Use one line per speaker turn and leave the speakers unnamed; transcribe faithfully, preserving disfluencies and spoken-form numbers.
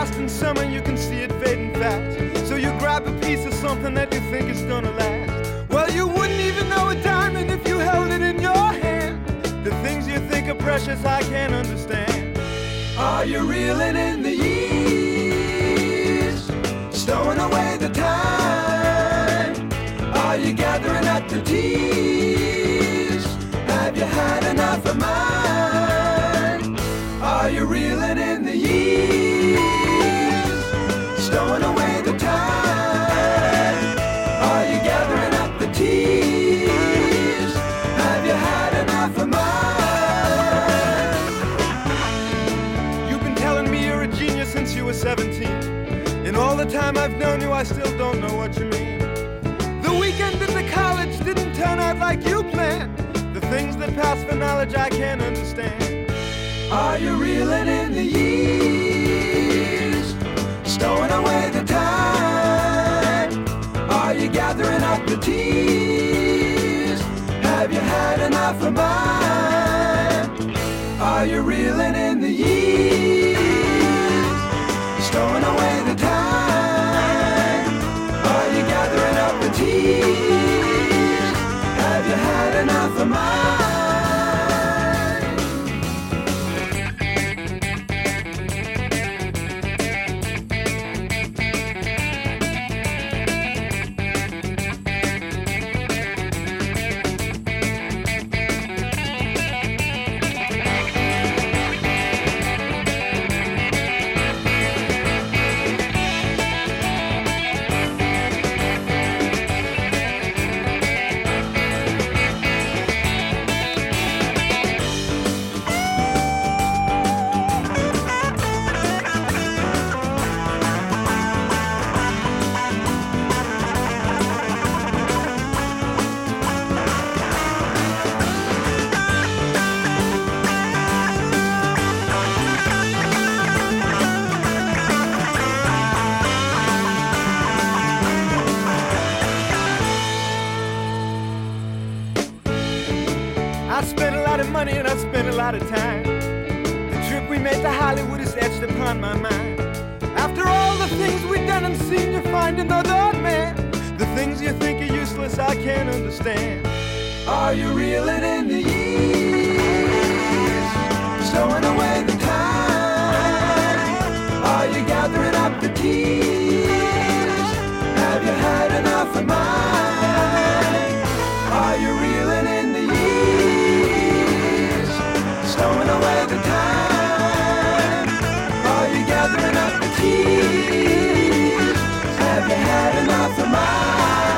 lasting summer, you can see it fading fast. So you grab a piece of something that you think is gonna last. Well, you wouldn't even know a diamond if you held it in your hand. The things you think are precious, I can't understand. Are you reeling in the years, stowing away the time? Are you gathering up the tears? Have you had enough of mine? Are you reeling in the years, stowing away the time? Are you gathering up the tears? Have you had enough of mine? You've been telling me you're a genius since you were seventeen. In all the time I've known you, I still don't know what you mean. The weekend in the college didn't turn out like you planned. The things that pass for knowledge I can't understand. Are you reeling in the years, stowing away the time? Are you gathering up the tears? Have you had enough of mine? Are you reeling in the years, stowing away the time? Are you gathering up the tears? Have you had enough of mine? I spent a lot of money and I spent a lot of time. The trip we made to Hollywood is etched upon my mind. After all the things we've done and seen, you find another man. The things you think are useless, I can't understand. Are you reeling in the years, stowing away the time? Are you gathering up the tears? Have you had enough of mine? Are you reeling in the years, stowing away the time? Are you gathering up the tears? Have you had enough of mine?